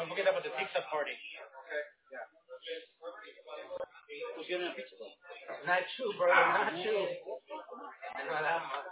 Don't forget about the pizza party. Who's giving a pizza though? Not you, bro. Not you. Not that much.